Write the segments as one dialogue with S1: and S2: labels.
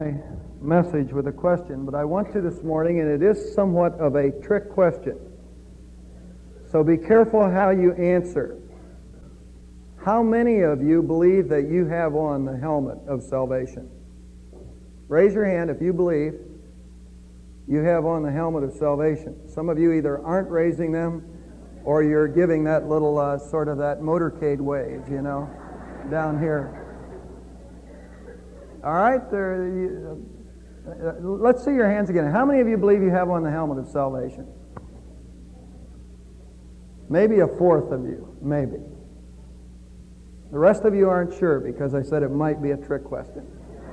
S1: Message with a question, but I want to this morning, and it is somewhat of a trick question. So be careful how you answer. How many of you believe that you have on the helmet of salvation? Raise your hand if you believe you have on the helmet of salvation. Some of you either aren't raising them or you're giving that little sort of that motorcade wave, down here. All right, let's see your hands again. How many of you believe you have on the helmet of salvation? Maybe a fourth of you, maybe. The rest of you aren't sure because I said it might be a trick question.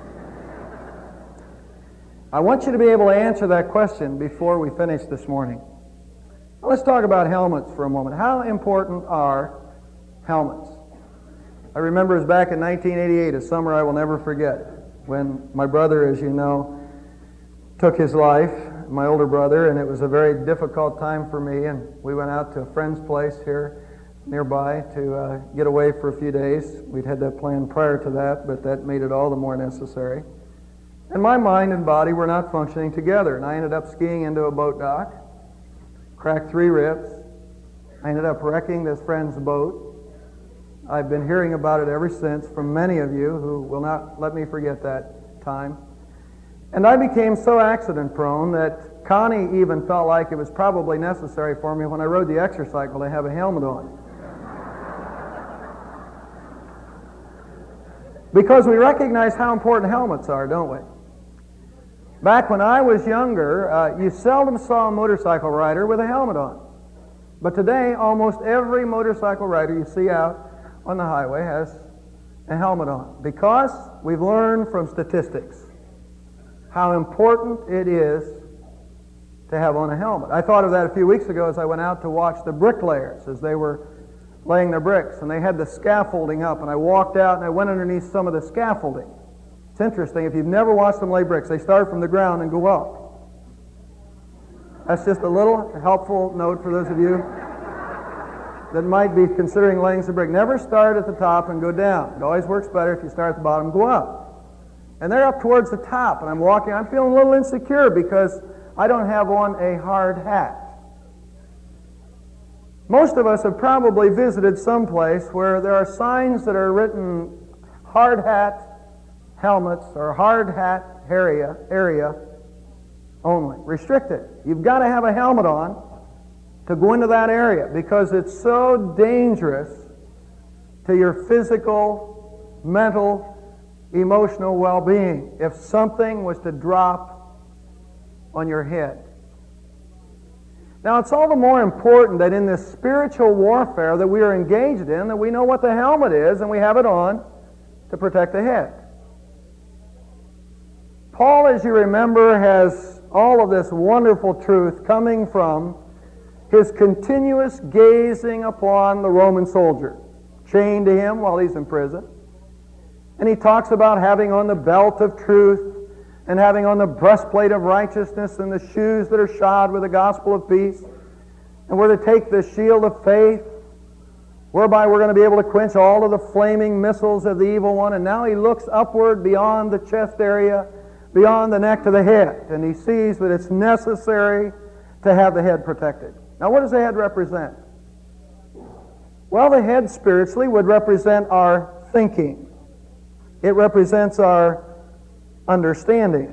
S1: I want you to be able to answer that question before we finish this morning. Let's talk about helmets for a moment. How important are helmets? I remember it was back in 1988, a summer I will never forget, when my brother, as you know, took his life, my older brother, and it was a very difficult time for me, and we went out to a friend's place here nearby to get away for a few days. We'd had that planned prior to that, but that made it all the more necessary. And my mind and body were not functioning together, and I ended up skiing into a boat dock, cracked 3 ribs. I ended up wrecking this friend's boat. I've been hearing about it ever since from many of you who will not let me forget that time. And I became so accident prone that Connie even felt like it was probably necessary for me when I rode the exercycle to have a helmet on. Because we recognize how important helmets are, don't we? Back when I was younger, you seldom saw a motorcycle rider with a helmet on. But today, almost every motorcycle rider you see out on the highway has a helmet on, because we've learned from statistics how important it is to have on a helmet. I thought of that a few weeks ago as I went out to watch the bricklayers as they were laying their bricks, and they had the scaffolding up, and I walked out and I went underneath some of the scaffolding. It's interesting, if you've never watched them lay bricks, they start from the ground and go up. That's just a little helpful note for those of you that might be considering laying some brick. Never start at the top and go down. It always works better if you start at the bottom and go up. And they're up towards the top, and I'm walking. I'm feeling a little insecure because I don't have on a hard hat. Most of us have probably visited some place where there are signs that are written hard hat helmets or hard hat area only, restricted. You've got to have a helmet on to go into that area because it's so dangerous to your physical, mental, emotional well-being if something was to drop on your head. Now, it's all the more important that in this spiritual warfare that we are engaged in, that we know what the helmet is and we have it on to protect the head. Paul, as you remember, has all of this wonderful truth coming from his continuous gazing upon the Roman soldier, chained to him while he's in prison. And he talks about having on the belt of truth and having on the breastplate of righteousness and the shoes that are shod with the gospel of peace. And we're to take the shield of faith, whereby we're going to be able to quench all of the flaming missiles of the evil one. And now he looks upward beyond the chest area, beyond the neck to the head, and he sees that it's necessary to have the head protected. Now, what does the head represent? Well, the head spiritually would represent our thinking. It represents our understanding.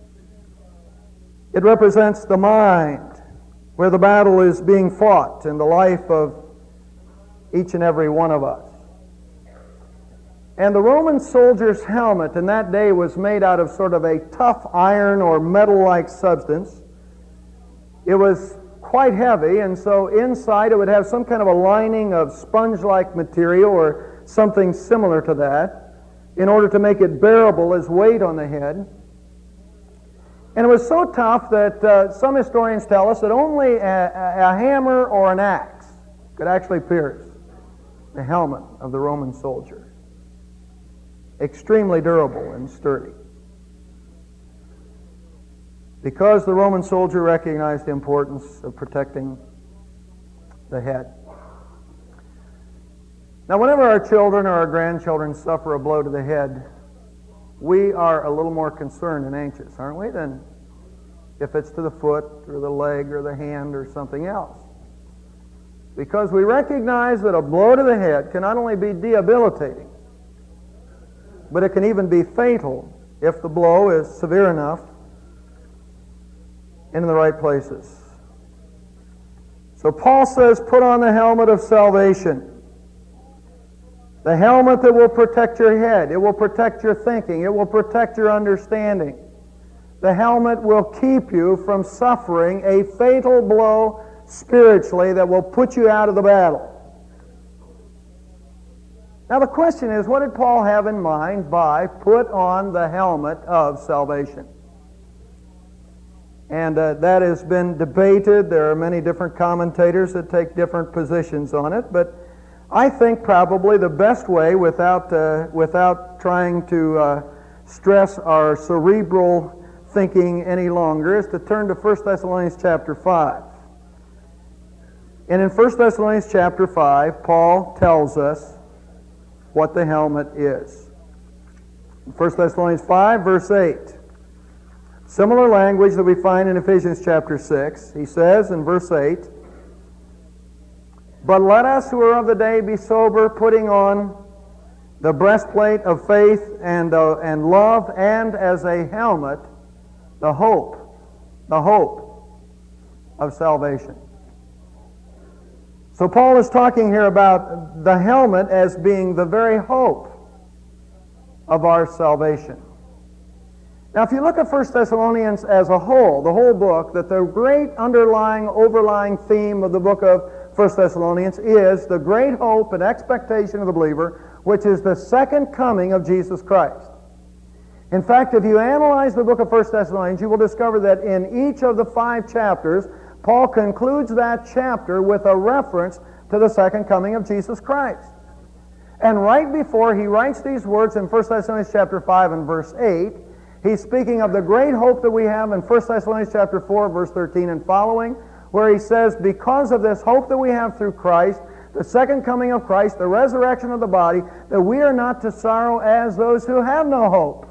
S1: It represents the mind, where the battle is being fought in the life of each and every one of us. And the Roman soldier's helmet in that day was made out of sort of a tough iron or metal-like substance. It was quite heavy, and so inside it would have some kind of a lining of sponge-like material or something similar to that in order to make it bearable as weight on the head. And it was so tough that some historians tell us that only a hammer or an axe could actually pierce the helmet of the Roman soldier. Extremely durable and sturdy. Because the Roman soldier recognized the importance of protecting the head. Now, whenever our children or our grandchildren suffer a blow to the head, we are a little more concerned and anxious, aren't we, than if it's to the foot or the leg or the hand or something else. Because we recognize that a blow to the head can not only be debilitating, but it can even be fatal if the blow is severe enough and in the right places. So Paul says, put on the helmet of salvation. The helmet that will protect your head. It will protect your thinking. It will protect your understanding. The helmet will keep you from suffering a fatal blow spiritually that will put you out of the battle. Now the question is, what did Paul have in mind by put on the helmet of salvation? And that has been debated. There are many different commentators that take different positions on it, but I think probably the best way, without trying to stress our cerebral thinking any longer, is to turn to 1 Thessalonians chapter 5. And in 1 Thessalonians chapter 5, Paul tells us what the helmet is. 1 Thessalonians 5, verse 8. Similar language that we find in Ephesians chapter 6. He says in verse 8, "But let us who are of the day be sober, putting on the breastplate of faith and love, and as a helmet, the hope of salvation." So Paul is talking here about the helmet as being the very hope of our salvation. Now, if you look at 1 Thessalonians as a whole, the whole book, that the great overlying theme of the book of 1 Thessalonians is the great hope and expectation of the believer, which is the second coming of Jesus Christ. In fact, if you analyze the book of 1 Thessalonians, you will discover that in each of the 5 chapters, Paul concludes that chapter with a reference to the second coming of Jesus Christ. And right before he writes these words in 1 Thessalonians chapter 5 and verse 8, he's speaking of the great hope that we have in 1 Thessalonians chapter 4, verse 13 and following, where he says, because of this hope that we have through Christ, the second coming of Christ, the resurrection of the body, that we are not to sorrow as those who have no hope.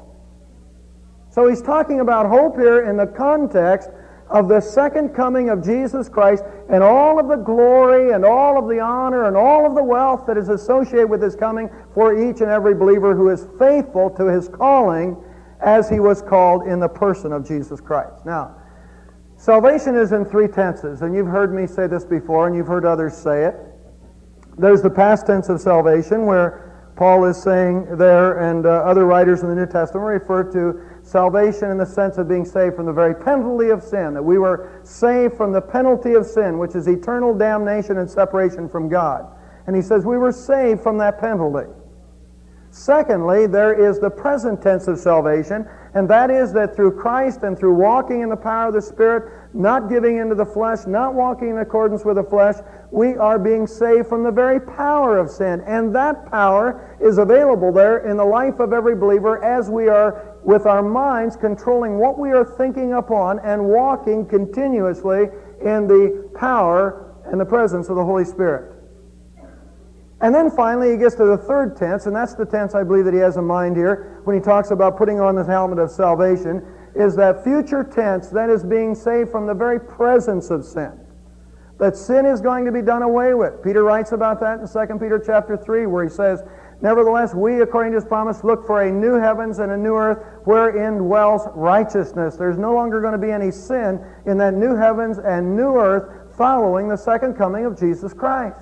S1: So he's talking about hope here in the context of the second coming of Jesus Christ and all of the glory and all of the honor and all of the wealth that is associated with his coming for each and every believer who is faithful to his calling as he was called in the person of Jesus Christ. Now, salvation is in 3 tenses, and you've heard me say this before, and you've heard others say it. There's the past tense of salvation, where Paul is saying there, and other writers in the New Testament refer to salvation in the sense of being saved from the very penalty of sin, that we were saved from the penalty of sin, which is eternal damnation and separation from God. And he says we were saved from that penalty. Secondly, there is the present tense of salvation, and that is that through Christ and through walking in the power of the Spirit, not giving into the flesh, not walking in accordance with the flesh, we are being saved from the very power of sin. And that power is available there in the life of every believer as we are with our minds controlling what we are thinking upon and walking continuously in the power and the presence of the Holy Spirit. And then finally he gets to the third tense, and that's the tense I believe that he has in mind here when he talks about putting on the helmet of salvation, is that future tense that is being saved from the very presence of sin. That sin is going to be done away with. Peter writes about that in 2 Peter chapter 3, where he says, "Nevertheless, we, according to his promise, look for a new heavens and a new earth wherein dwells righteousness." There's no longer going to be any sin in that new heavens and new earth following the second coming of Jesus Christ.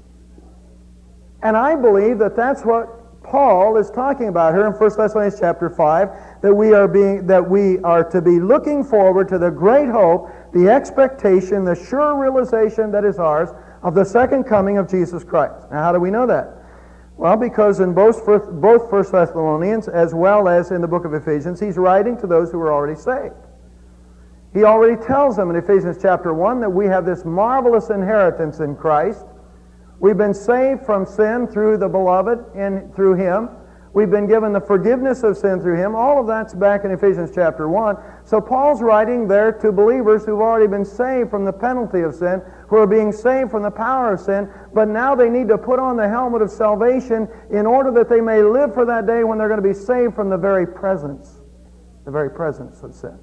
S1: And I believe that that's what Paul is talking about here in 1 Thessalonians chapter 5, that we are to be looking forward to the great hope, the expectation, the sure realization that is ours of the second coming of Jesus Christ. Now, how do we know that? Well, because in both 1 Thessalonians as well as in the book of Ephesians, he's writing to those who are already saved. He already tells them in Ephesians chapter 1 that we have this marvelous inheritance in Christ. We've been saved from sin through the beloved and through him. We've been given the forgiveness of sin through Him. All of that's back in Ephesians chapter 1. So Paul's writing there to believers who've already been saved from the penalty of sin, who are being saved from the power of sin, but now they need to put on the helmet of salvation in order that they may live for that day when they're going to be saved from the very presence of sin.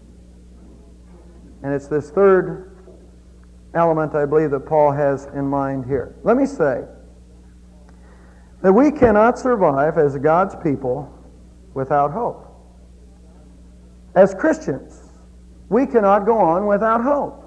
S1: And it's this third element, I believe, that Paul has in mind here. Let me say that we cannot survive as God's people without hope. As Christians, we cannot go on without hope.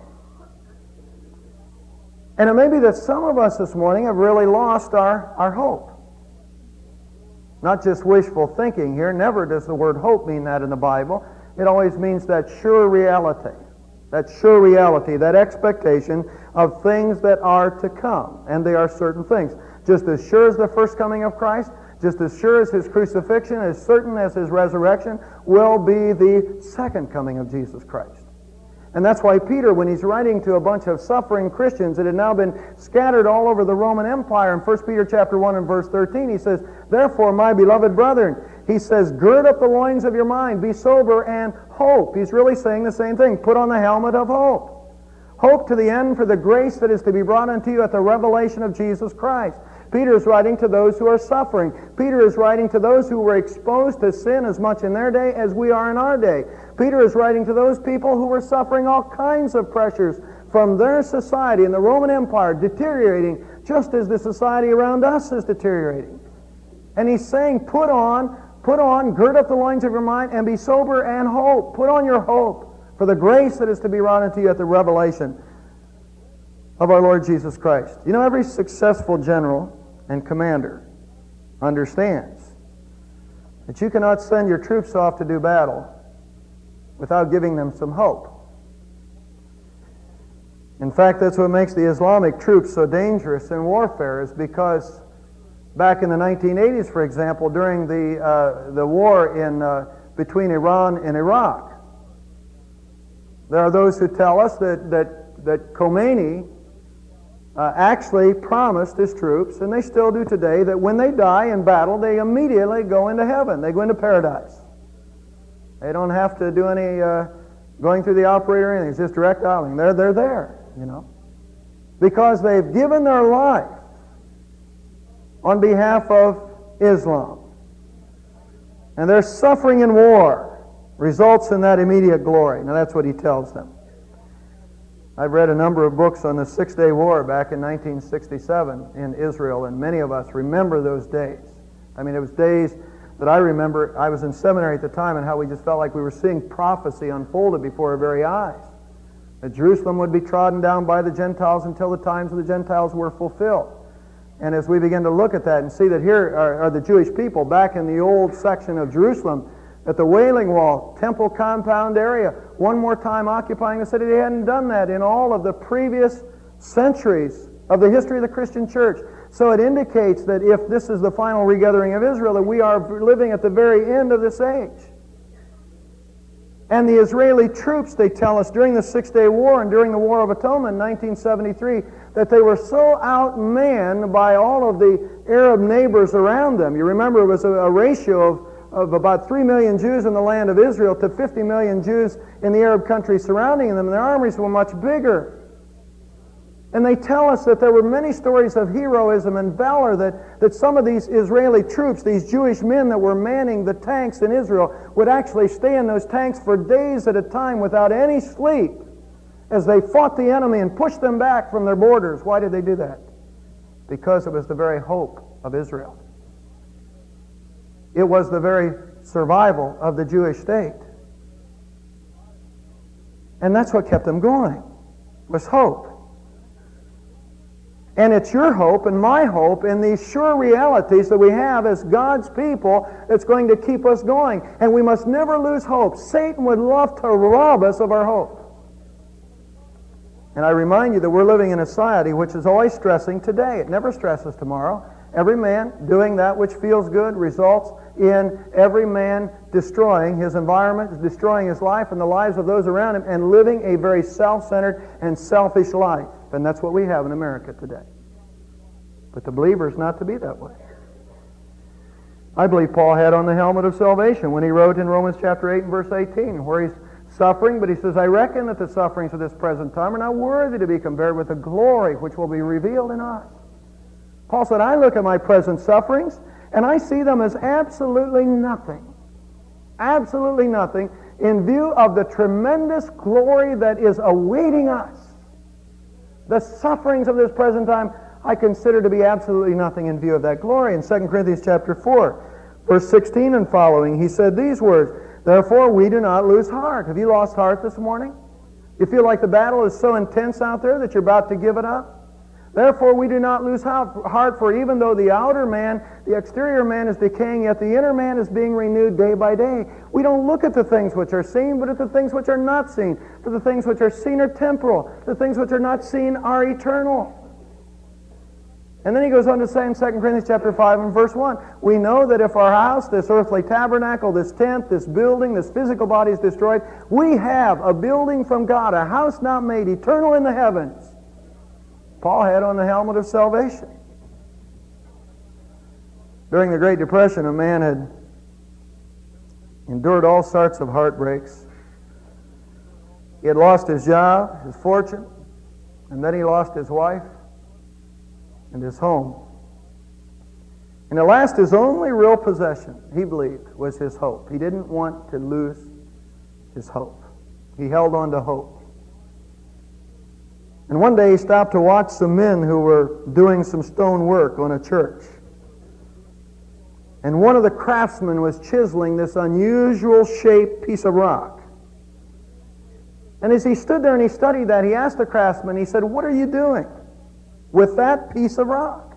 S1: And it may be that some of us this morning have really lost our hope. Not just wishful thinking here. Never does the word hope mean that in the Bible. It always means that sure reality. That expectation of things that are to come. And they are certain things. Just as sure as the first coming of Christ, just as sure as His crucifixion, as certain as His resurrection, will be the second coming of Jesus Christ. And that's why Peter, when he's writing to a bunch of suffering Christians that had now been scattered all over the Roman Empire, in 1 Peter chapter 1 and verse 13, he says, "Therefore, my beloved brethren," he says, "gird up the loins of your mind, be sober, and hope." He's really saying the same thing. Put on the helmet of hope. Hope to the end for the grace that is to be brought unto you at the revelation of Jesus Christ. Peter is writing to those who are suffering. Peter is writing to those who were exposed to sin as much in their day as we are in our day. Peter is writing to those people who were suffering all kinds of pressures from their society in the Roman Empire, deteriorating just as the society around us is deteriorating. And he's saying, put on, gird up the loins of your mind, and be sober and hope. Put on your hope for the grace that is to be wrought unto you at the revelation of our Lord Jesus Christ. You know, every successful general and commander understands that you cannot send your troops off to do battle without giving them some hope. In fact, that's what makes the Islamic troops so dangerous in warfare, is because back in the 1980s, for example, during the war between Iran and Iraq, there are those who tell us that Khomeini actually promised his troops, and they still do today, that when they die in battle, they immediately go into heaven. They go into paradise. They don't have to do any going through the operator or anything. It's just direct dialing. They're there, you know. Because they've given their life on behalf of Islam. And their suffering in war results in that immediate glory. Now that's what he tells them. I've read a number of books on the Six-Day War back in 1967 in Israel, and many of us remember those days. I mean, it was days that I remember. I was in seminary at the time, and how we just felt like we were seeing prophecy unfolded before our very eyes. That Jerusalem would be trodden down by the Gentiles until the times of the Gentiles were fulfilled. And as we begin to look at that and see that here are the Jewish people back in the old section of Jerusalem, at the Wailing Wall, Temple Compound area, one more time occupying the city. They hadn't done that in all of the previous centuries of the history of the Christian church. So it indicates that if this is the final regathering of Israel, that we are living at the very end of this age. And the Israeli troops, they tell us, during the Six-Day War and during the War of Atonement in 1973, that they were so outmanned by all of the Arab neighbors around them. You remember it was a ratio of about 3 million Jews in the land of Israel to 50 million Jews in the Arab countries surrounding them, and their armies were much bigger. And they tell us that there were many stories of heroism and valor that some of these Israeli troops, these Jewish men that were manning the tanks in Israel, would actually stay in those tanks for days at a time without any sleep as they fought the enemy and pushed them back from their borders. Why did they do that? Because it was the very hope of Israel. It was the very survival of the Jewish state. And that's what kept them going, was hope. And it's your hope and my hope in these sure realities that we have as God's people that's going to keep us going. And we must never lose hope. Satan would love to rob us of our hope. And I remind you that we're living in a society which is always stressing today. It never stresses tomorrow. Every man doing that which feels good results in every man destroying his environment, destroying his life and the lives of those around him, and living a very self-centered and selfish life. And that's what we have in America today. But the believer is not to be that way. I believe Paul had on the helmet of salvation when he wrote in Romans chapter 8 and verse 18, where he's suffering, but he says, I reckon that the sufferings of this present time are not worthy to be compared with the glory which will be revealed in us. Paul said, I look at my present sufferings, and I see them as absolutely nothing in view of the tremendous glory that is awaiting us. The sufferings of this present time I consider to be absolutely nothing in view of that glory. In 2 Corinthians chapter 4, verse 16 and following, he said these words, therefore we do not lose heart. Have you lost heart this morning? You feel like the battle is so intense out there that you're about to give it up? Therefore we do not lose heart, for even though the outer man, the exterior man is decaying, yet the inner man is being renewed day by day. We don't look at the things which are seen, but at the things which are not seen. For the things which are seen are temporal. The things which are not seen are eternal. And then he goes on to say in 2 Corinthians chapter 5 and verse 1, we know that if our house, this earthly tabernacle, this tent, this building, this physical body is destroyed, we have a building from God, a house not made, eternal in the heavens. Paul had on the helmet of salvation. During the Great Depression, a man had endured all sorts of heartbreaks. He had lost his job, his fortune, and then he lost his wife and his home. And at last, his only real possession, he believed, was his hope. He didn't want to lose his hope. He held on to hope. And one day he stopped to watch some men who were doing some stone work on a church. And one of the craftsmen was chiseling this unusual shaped piece of rock. And as he stood there and he studied that, he asked the craftsman, he said, what are you doing with that piece of rock?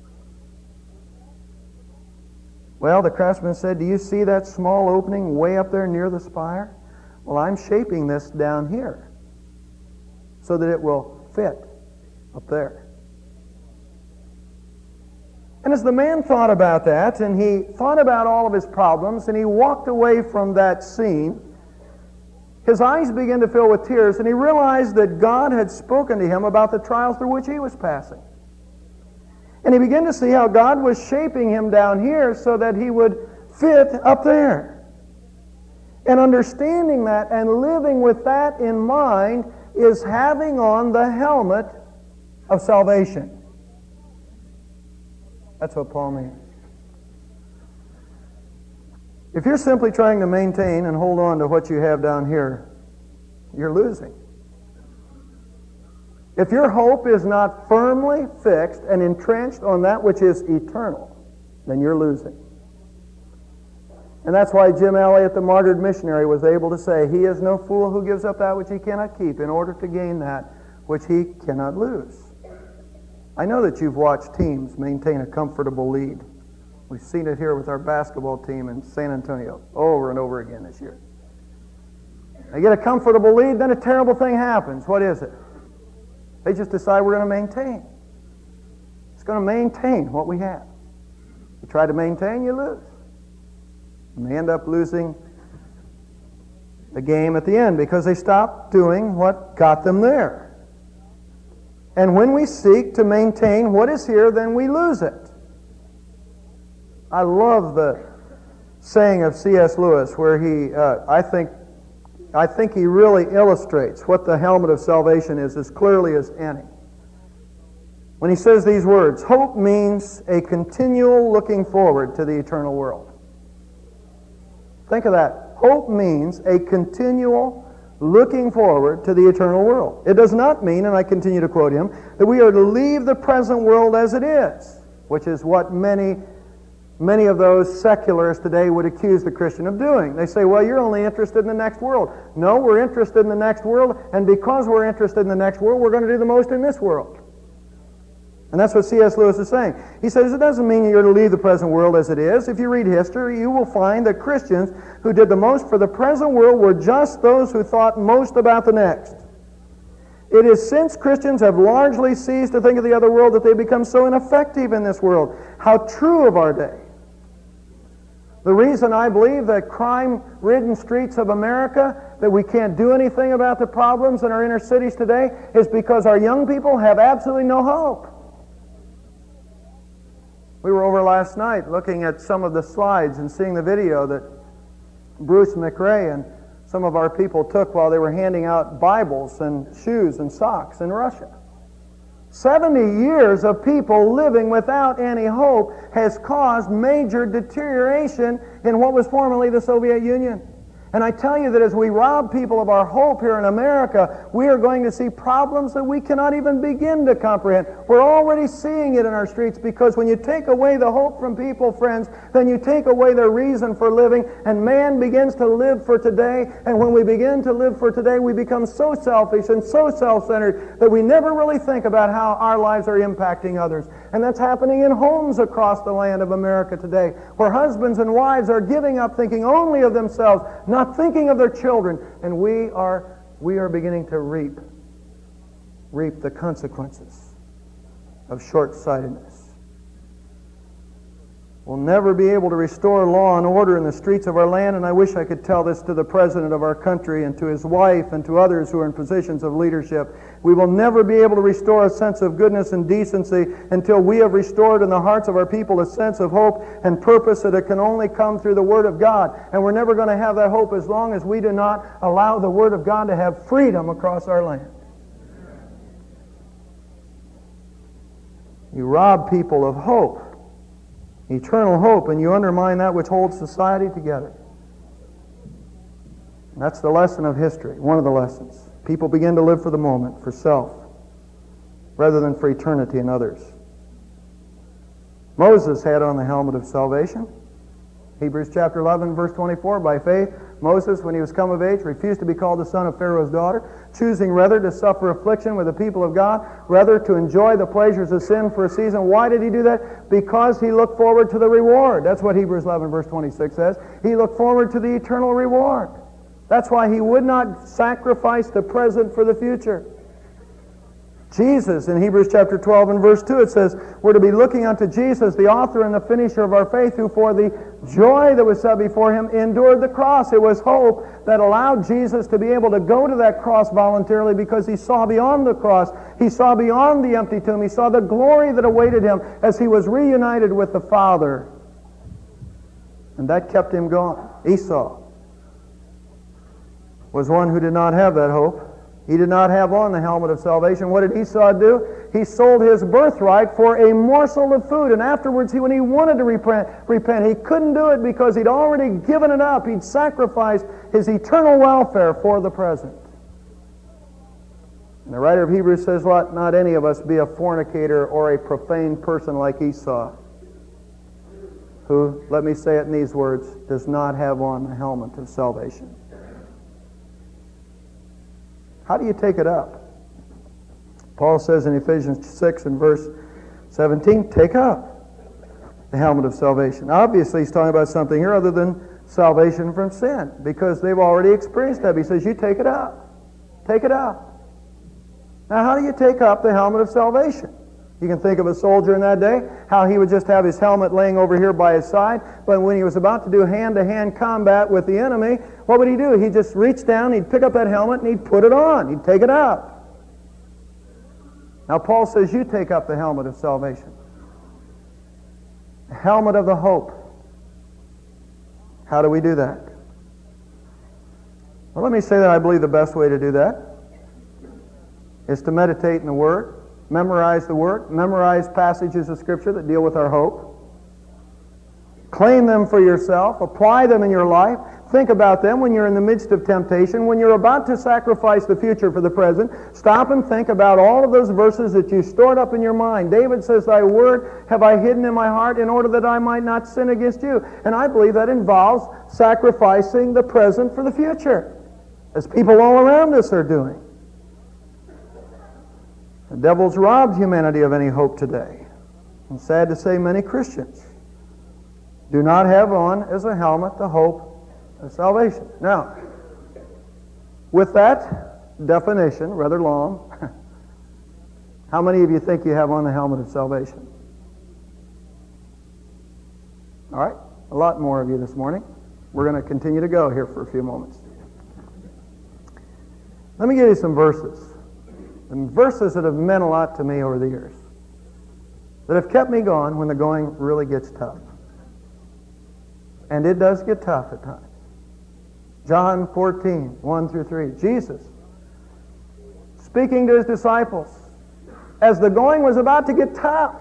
S1: Well, the craftsman said, do you see that small opening way up there near the spire? Well, I'm shaping this down here so that it will fit up there. And as the man thought about that, and he thought about all of his problems, and he walked away from that scene, his eyes began to fill with tears, and he realized that God had spoken to him about the trials through which he was passing. And he began to see how God was shaping him down here so that he would fit up there. And understanding that and living with that in mind is having on the helmet of salvation. That's what Paul means. If you're simply trying to maintain and hold on to what you have down here, you're losing. If your hope is not firmly fixed and entrenched on that which is eternal, then you're losing. And that's why Jim Elliot, the martyred missionary, was able to say, he is no fool who gives up that which he cannot keep in order to gain that which he cannot lose. I know that you've watched teams maintain a comfortable lead. We've seen it here with our basketball team in San Antonio over and over again this year. They get a comfortable lead, then a terrible thing happens. What is it? They just decide we're going to maintain. It's going to maintain what we have. You try to maintain, you lose. And they end up losing the game at the end because they stopped doing what got them there. And when we seek to maintain what is here, then we lose it. I love the saying of C.S. Lewis where he, I think he really illustrates what the helmet of salvation is as clearly as any. When he says these words, hope means a continual looking forward to the eternal world. Think of that. Hope means a continual looking forward to the eternal world. It does not mean, and I continue to quote him, that we are to leave the present world as it is, which is what many of those secularists today would accuse the Christian of doing. They say, well, you're only interested in the next world. No, we're interested in the next world, and because we're interested in the next world, we're going to do the most in this world. And that's what C.S. Lewis is saying. He says it doesn't mean you're to leave the present world as it is. If you read history, you will find that Christians who did the most for the present world were just those who thought most about the next. It is since Christians have largely ceased to think of the other world that they become so ineffective in this world. How true of our day. The reason I believe that crime-ridden streets of America, that we can't do anything about the problems in our inner cities today, is because our young people have absolutely no hope. We were over last night looking at some of the slides and seeing the video that Bruce McRae and some of our people took while they were handing out Bibles and shoes and socks in Russia. 70 years of people living without any hope has caused major deterioration in what was formerly the Soviet Union. And I tell you that as we rob people of our hope here in America, we are going to see problems that we cannot even begin to comprehend. We're already seeing it in our streets, because when you take away the hope from people, friends, then you take away their reason for living, and man begins to live for today. And when we begin to live for today, we become so selfish and so self-centered that we never really think about how our lives are impacting others. And that's happening in homes across the land of America today, where husbands and wives are giving up, thinking only of themselves, not thinking of their children, and we are beginning to reap the consequences of short-sightedness. We'll never be able to restore law and order in the streets of our land, and I wish I could tell this to the President of our country and to his wife and to others who are in positions of leadership. We will never be able to restore a sense of goodness and decency until we have restored in the hearts of our people a sense of hope and purpose that it can only come through the Word of God. And we're never going to have that hope as long as we do not allow the Word of God to have freedom across our land. You rob people of hope, eternal hope, and you undermine that which holds society together. And that's the lesson of history, one of the lessons. People begin to live for the moment, for self, rather than for eternity and others. Moses had on the helmet of salvation. Hebrews chapter 11, verse 24, by faith, Moses, when he was come of age, refused to be called the son of Pharaoh's daughter, choosing rather to suffer affliction with the people of God, rather to enjoy the pleasures of sin for a season. Why did he do that? Because he looked forward to the reward. That's what Hebrews 11, verse 26 says. He looked forward to the eternal reward. That's why he would not sacrifice the present for the future. Jesus, in Hebrews chapter 12 and verse 2, it says, we're to be looking unto Jesus, the author and the finisher of our faith, who for the joy that was set before him endured the cross. It was hope that allowed Jesus to be able to go to that cross voluntarily, because he saw beyond the cross. He saw beyond the empty tomb. He saw the glory that awaited him as he was reunited with the Father. And that kept him going. Esau was one who did not have that hope. He did not have on the helmet of salvation. What did Esau do? He sold his birthright for a morsel of food. And afterwards, when he wanted to repent, he couldn't do it because he'd already given it up. He'd sacrificed his eternal welfare for the present. And the writer of Hebrews says, let not any of us be a fornicator or a profane person like Esau, who, let me say it in these words, does not have on the helmet of salvation. How do you take it up? Paul says in Ephesians 6 and verse 17, take up the helmet of salvation. Obviously, he's talking about something here other than salvation from sin, because they've already experienced that. He says, you take it up. Take it up. Now, how do you take up the helmet of salvation? You can think of a soldier in that day, how he would just have his helmet laying over here by his side, but when he was about to do hand-to-hand combat with the enemy, what would he do? He'd just reach down, he'd pick up that helmet, and he'd put it on. He'd take it up. Now Paul says, you take up the helmet of salvation. The helmet of the hope. How do we do that? Well, let me say that I believe the best way to do that is to meditate in the Word, memorize the Word, memorize passages of Scripture that deal with our hope. Claim them for yourself. Apply them in your life. Think about them when you're in the midst of temptation. When you're about to sacrifice the future for the present, stop and think about all of those verses that you stored up in your mind. David says, thy word have I hidden in my heart in order that I might not sin against you. And I believe that involves sacrificing the present for the future, as people all around us are doing. The devil's robbed humanity of any hope today. And sad to say, many Christians do not have on as a helmet the hope of salvation. Now, with that definition, rather long, how many of you think you have on the helmet of salvation? All right, a lot more of you this morning. We're going to continue to go here for a few moments. Let me give you some verses. And verses that have meant a lot to me over the years. that have kept me going when the going really gets tough. And it does get tough at times. John 14, 1 through 3. Jesus, speaking to his disciples, as the going was about to get tough,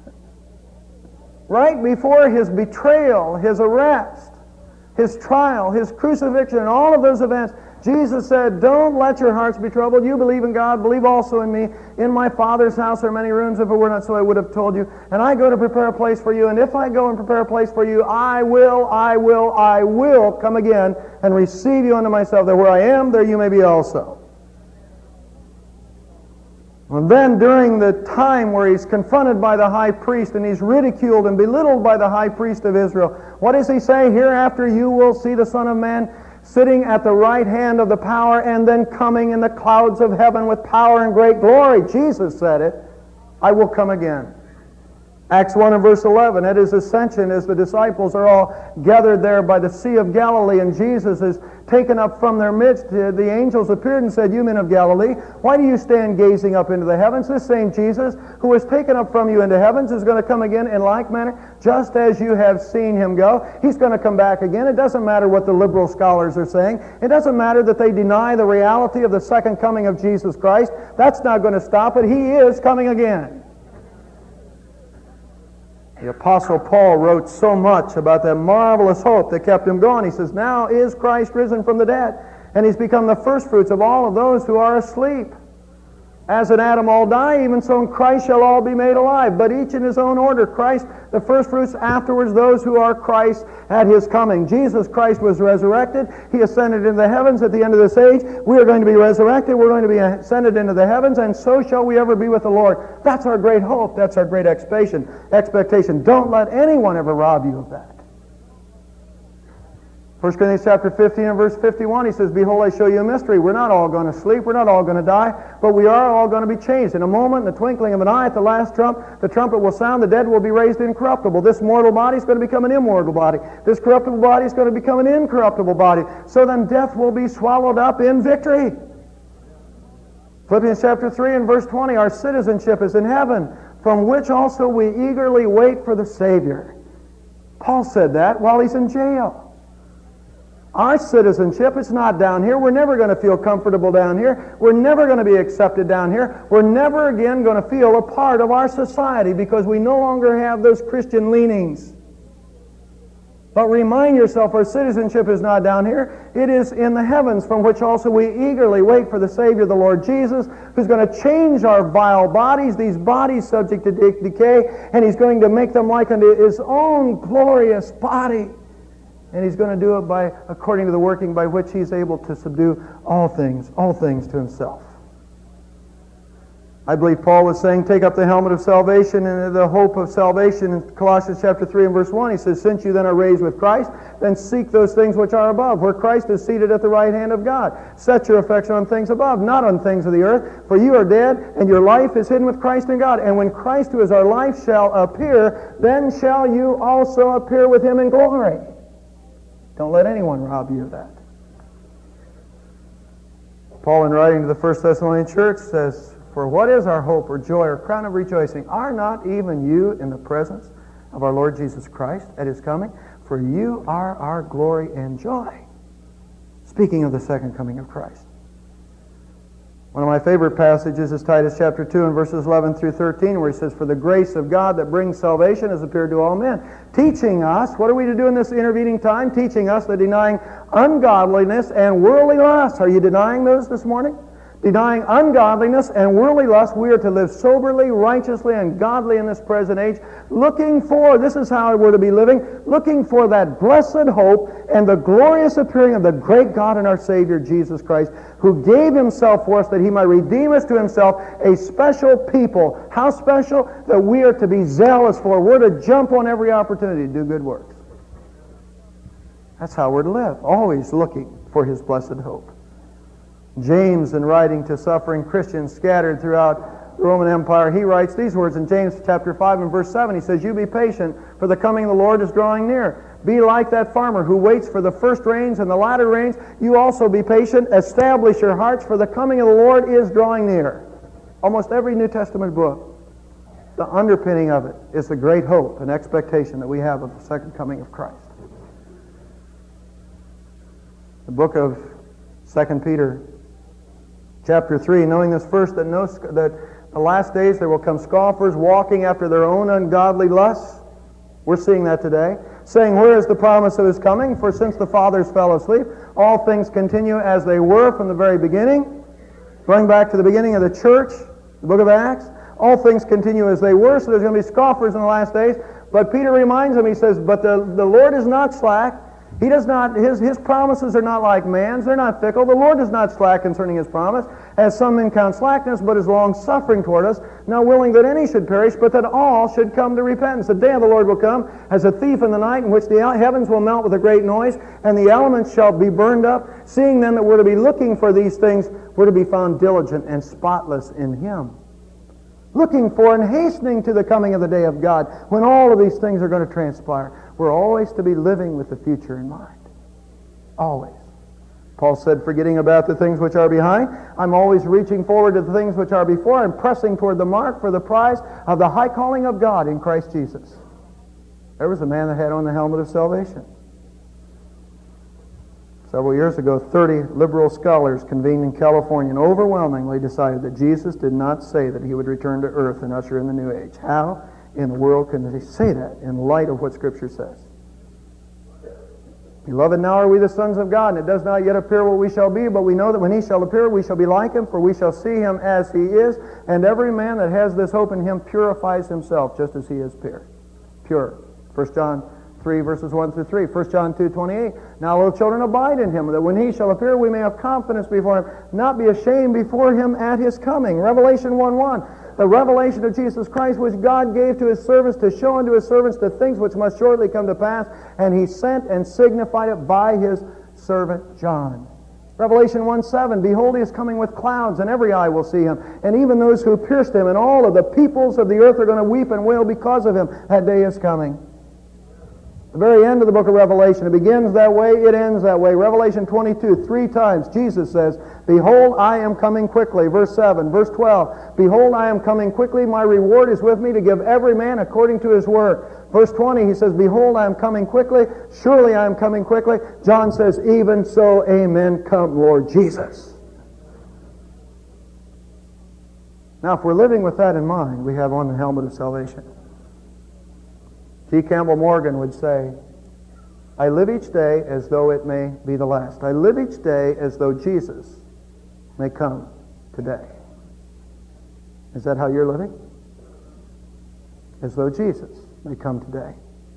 S1: right before his betrayal, his arrest, his trial, his crucifixion, and all of those events, Jesus said, don't let your hearts be troubled. You believe in God, believe also in me. In my Father's house are many rooms. If it were not so, I would have told you. And I go to prepare a place for you. And if I go and prepare a place for you, I will come again and receive you unto myself, that where I am, there you may be also. And then during the time where he's confronted by the high priest and he's ridiculed and belittled by the high priest of Israel, what does he say? Hereafter you will see the Son of Man sitting at the right hand of the power and then coming in the clouds of heaven with power and great glory. Jesus said it. I will come again. Acts 1 and verse 11, at his ascension, as the disciples are all gathered there by the Sea of Galilee, and Jesus is taken up from their midst, the angels appeared and said, you men of Galilee, why do you stand gazing up into the heavens? This same Jesus, who was taken up from you into heavens, is going to come again in like manner, just as you have seen him go. He's going to come back again. It doesn't matter what the liberal scholars are saying. It doesn't matter that they deny the reality of the second coming of Jesus Christ. That's not going to stop it. He is coming again. The Apostle Paul wrote so much about that marvelous hope that kept him going. He says, now is Christ risen from the dead, and he's become the firstfruits of all of those who are asleep. As in Adam all die, even so in Christ shall all be made alive, but each in his own order. Christ the firstfruits, afterwards those who are Christ at his coming. Jesus Christ was resurrected. He ascended into the heavens at the end of this age. We are going to be resurrected. We're going to be ascended into the heavens, and so shall we ever be with the Lord. That's our great hope. That's our great expectation. Don't let anyone ever rob you of that. 1 Corinthians chapter 15 and verse 51, he says, behold, I show you a mystery. We're not all going to sleep. We're not all going to die, but we are all going to be changed. In a moment, in the twinkling of an eye, at the last trump, the trumpet will sound. The dead will be raised incorruptible. This mortal body is going to become an immortal body. This corruptible body is going to become an incorruptible body. So then death will be swallowed up in victory. Philippians chapter 3 and verse 20, our citizenship is in heaven, from which also we eagerly wait for the Savior. Paul said that while he's in jail. Our citizenship is not down here. We're never going to feel comfortable down here. We're never going to be accepted down here. We're never again going to feel a part of our society because we no longer have those Christian leanings. But remind yourself, our citizenship is not down here. It is in the heavens, from which also we eagerly wait for the Savior, the Lord Jesus, who's going to change our vile bodies, these bodies subject to decay, and he's going to make them like unto his own glorious body. And he's going to do it according to the working by which he's able to subdue all things to himself. I believe Paul was saying, take up the helmet of salvation and the hope of salvation in Colossians chapter 3 and verse 1. He says, since you then are raised with Christ, then seek those things which are above, where Christ is seated at the right hand of God. Set your affection on things above, not on things of the earth, for you are dead, and your life is hidden with Christ in God. And when Christ, who is our life, shall appear, then shall you also appear with him in glory. Don't let anyone rob you of that. Paul, in writing to the First Thessalonian church, says, for what is our hope or joy or crown of rejoicing? Are not even you in the presence of our Lord Jesus Christ at his coming? For you are our glory and joy. Speaking of the second coming of Christ. One of my favorite passages is Titus chapter 2 and verses 11 through 13, where he says, for the grace of God that brings salvation has appeared to all men, teaching us, what are we to do in this intervening time? Teaching us that denying ungodliness and worldly lust. Are you denying those this morning? Denying ungodliness and worldly lust, we are to live soberly, righteously, and godly in this present age, looking for, this is how we're to be living, looking for that blessed hope and the glorious appearing of the great God and our Savior, Jesus Christ, who gave himself for us that he might redeem us to himself, a special people. How special? That we are to be zealous for. We're to jump on every opportunity to do good works. That's how we're to live, always looking for his blessed hope. James, in writing to suffering Christians scattered throughout the Roman Empire, he writes these words in James chapter 5 and verse 7. He says, you be patient, for the coming of the Lord is drawing near. Be like that farmer who waits for the first rains and the latter rains. You also be patient. Establish your hearts, for the coming of the Lord is drawing near. Almost every New Testament book the underpinning of it is the great hope and expectation that we have of the second coming of Christ. The book of 2 Peter, chapter 3, knowing this first, that the last days there will come scoffers walking after their own ungodly lusts. We're seeing that today. Saying, where is the promise of His coming? For since the fathers fell asleep, all things continue as they were from the very beginning. Going back to the beginning of the church, the book of Acts, all things continue as they were, so there's going to be scoffers in the last days. But Peter reminds them, he says, but the Lord is not slack. He does not, his promises are not like man's. They're not fickle. The Lord does not slack concerning His promise, as some men count slackness, but is long-suffering toward us, not willing that any should perish, but that all should come to repentance. The day of the Lord will come as a thief in the night, in which the heavens will melt with a great noise, and the elements shall be burned up. Seeing then that we're to be looking for these things, we're to be found diligent and spotless in Him. Looking for and hastening to the coming of the day of God, when all of these things are going to transpire. We're always to be living with the future in mind. Always. Paul said, forgetting about the things which are behind, I'm always reaching forward to the things which are before and pressing toward the mark for the prize of the high calling of God in Christ Jesus. There was a man that had on the helmet of salvation. Several years ago, 30 liberal scholars convened in California and overwhelmingly decided that Jesus did not say that He would return to earth and usher in the new age. How in the world can they say that in light of what Scripture says? Beloved, now are we the sons of God, and it does not yet appear what we shall be, but we know that when He shall appear, we shall be like Him, for we shall see Him as He is, and every man that has this hope in Him purifies himself just as He is pure. 1 John 3, verses 1 through 3. 1 John 2:28. Now, little children, abide in Him, that when He shall appear, we may have confidence before Him, not be ashamed before Him at His coming. Revelation 1:1. The revelation of Jesus Christ, which God gave to His servants to show unto His servants the things which must shortly come to pass, and He sent and signified it by His servant John. Revelation 1:7. Behold, He is coming with clouds, and every eye will see Him, and even those who pierced Him, and all of the peoples of the earth are going to weep and wail because of Him. That day is coming. The very end of the book of Revelation. It begins that way, it ends that way. Revelation 22, 3 times, Jesus says, behold, I am coming quickly. Verse 7. Verse 12, behold, I am coming quickly. My reward is with me to give every man according to his work. Verse 20, he says, behold, I am coming quickly. Surely I am coming quickly. John says, even so, amen, come, Lord Jesus. Now, if we're living with that in mind, we have on the helmet of salvation. G. Campbell Morgan would say, I live each day as though it may be the last. I live each day as though Jesus may come today. Is that how you're living? As though Jesus may come today.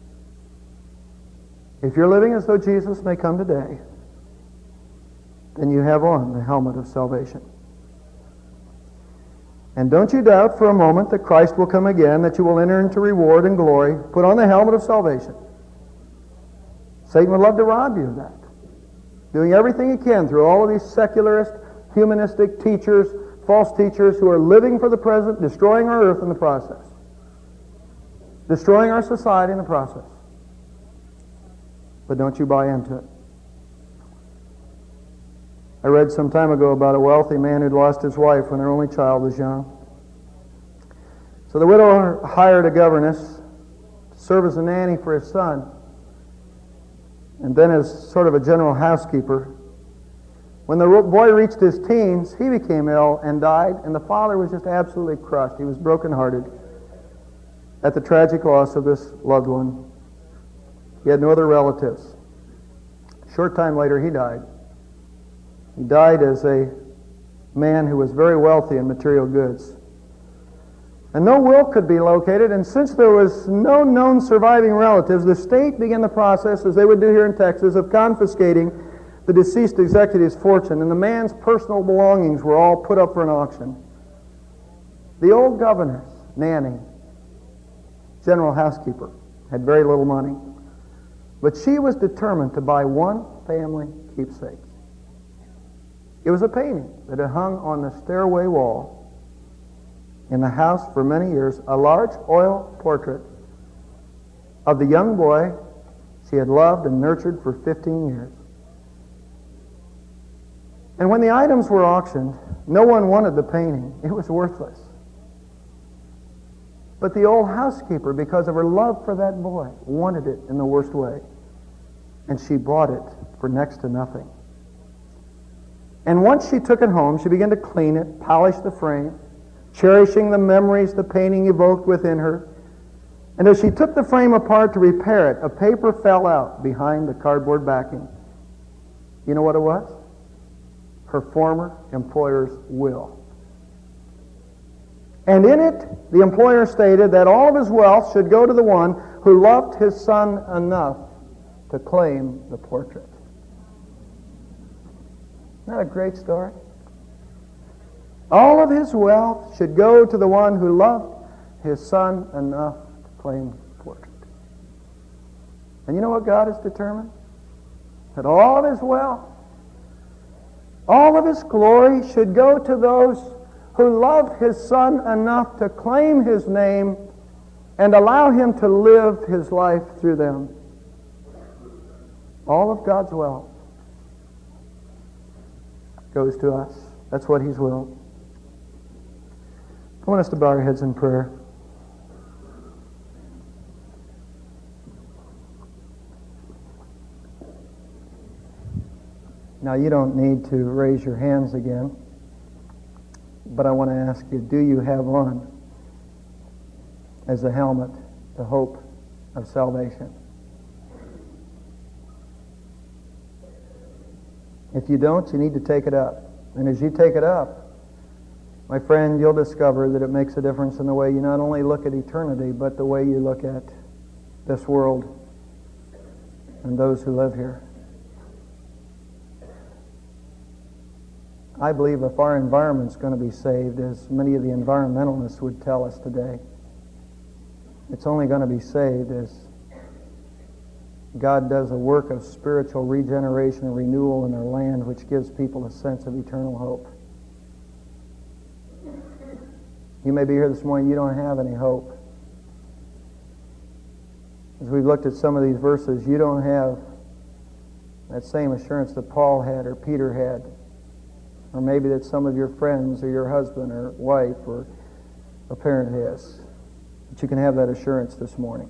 S1: If you're living as though Jesus may come today, then you have on the helmet of salvation. And don't you doubt for a moment that Christ will come again, that you will enter into reward and glory. Put on the helmet of salvation. Satan would love to rob you of that. Doing everything he can through all of these secularist, humanistic teachers, false teachers who are living for the present, destroying our earth in the process. Destroying our society in the process. But don't you buy into it. I read some time ago about a wealthy man who'd lost his wife when their only child was young. So the widow hired a governess to serve as a nanny for his son, and then as sort of a general housekeeper. When the boy reached his teens, he became ill and died, and the father was just absolutely crushed. He was brokenhearted at the tragic loss of this loved one. He had no other relatives. A short time later, he died. He died as a man who was very wealthy in material goods. And no will could be located, and since there was no known surviving relatives, the state began the process, as they would do here in Texas, of confiscating the deceased executive's fortune, and the man's personal belongings were all put up for an auction. The old governor's nanny, general housekeeper, had very little money, but she was determined to buy one family keepsake. It was a painting that had hung on the stairway wall in the house for many years, a large oil portrait of the young boy she had loved and nurtured for 15 years. And when the items were auctioned, no one wanted the painting. It was worthless. But the old housekeeper, because of her love for that boy, wanted it in the worst way. And she bought it for next to nothing. And once she took it home, she began to clean it, polish the frame, cherishing the memories the painting evoked within her. And as she took the frame apart to repair it, a paper fell out behind the cardboard backing. You know what it was? Her former employer's will. And in it, the employer stated that all of his wealth should go to the one who loved his son enough to claim the portrait. Isn't that a great story? All of his wealth should go to the one who loved his son enough to claim the portrait. And you know what God has determined? That all of his wealth, all of his glory should go to those who loved his son enough to claim his name and allow him to live his life through them. All of God's wealth goes to us. That's what he's willed. I want us to bow our heads in prayer. Now, you don't need to raise your hands again, but I want to ask you, do you have on, as a helmet, the hope of salvation? If you don't, you need to take it up. And as you take it up, my friend, you'll discover that it makes a difference in the way you not only look at eternity, but the way you look at this world and those who live here. I believe if our environment's going to be saved, as many of the environmentalists would tell us today, it's only going to be saved as God does a work of spiritual regeneration and renewal in our land, which gives people a sense of eternal hope. You may be here this morning, you don't have any hope. As we've looked at some of these verses, you don't have that same assurance that Paul had or Peter had, or maybe that some of your friends or your husband or wife or a parent has. But you can have that assurance this morning.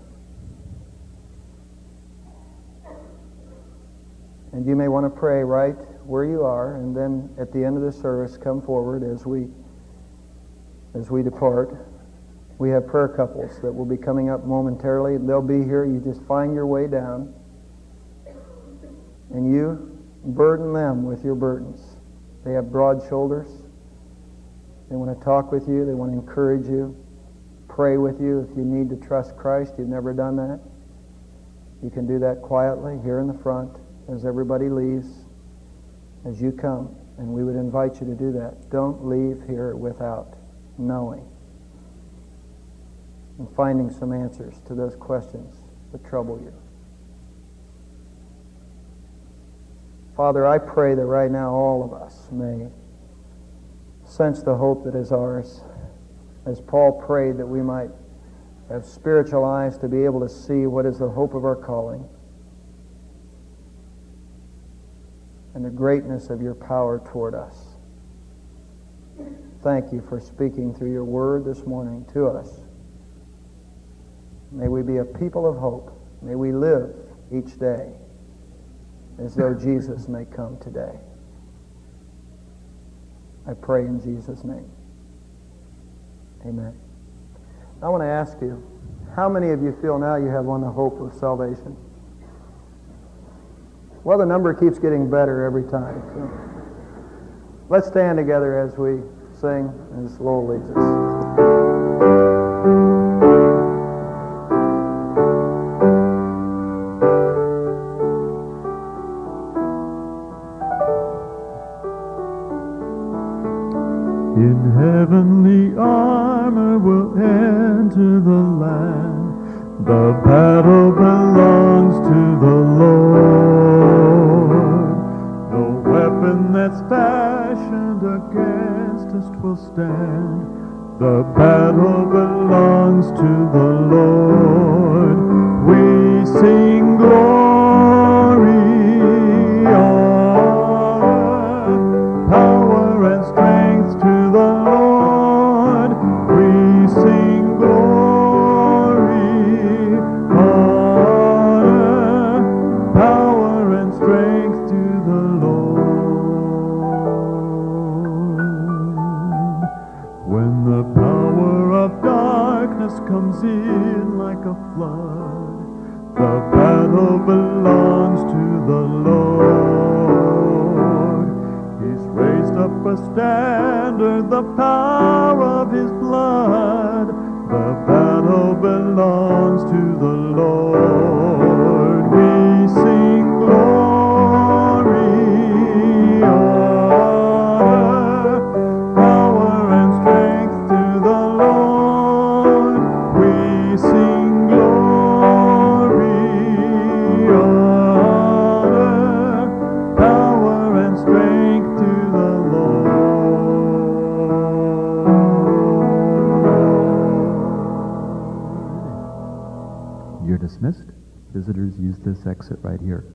S1: And you may want to pray right where you are, and then at the end of the service, come forward as we depart. We have prayer couples that will be coming up momentarily. They'll be here. You just find your way down, and you burden them with your burdens. They have broad shoulders. They want to talk with you. They want to encourage you, pray with you. If you need to trust Christ, you've never done that, you can do that quietly here in the front as everybody leaves, as you come. And we would invite you to do that. Don't leave here without knowing and finding some answers to those questions that trouble you. Father, I pray that right now all of us may sense the hope that is ours. As Paul prayed that we might have spiritual eyes to be able to see what is the hope of our calling and the greatness of your power toward us. Thank you for speaking through your word this morning to us. May we be a people of hope. May we live each day as though Jesus may come today. I pray in Jesus' name. Amen. I want to ask you, how many of you feel now you have on the hope of salvation? Well, the number keeps getting better every time. So let's stand together as we sing, as Lowell leads us.
S2: In heavenly armor we'll enter the land. The battle belongs to the Lord. No weapon that's fashioned against us will stand. The battle belongs to the Lord. We sing glory, honor, power and strength to the Lord. We sing glory. darkness comes in like a flood, the battle belongs to the Lord. He's raised up a standard, the power of his blood. The battle belongs to the Lord. We sing glory, honor, power and strength to the Lord. We sing glory, honor, power and strength to the Lord. You're dismissed. Visitors use this exit right here.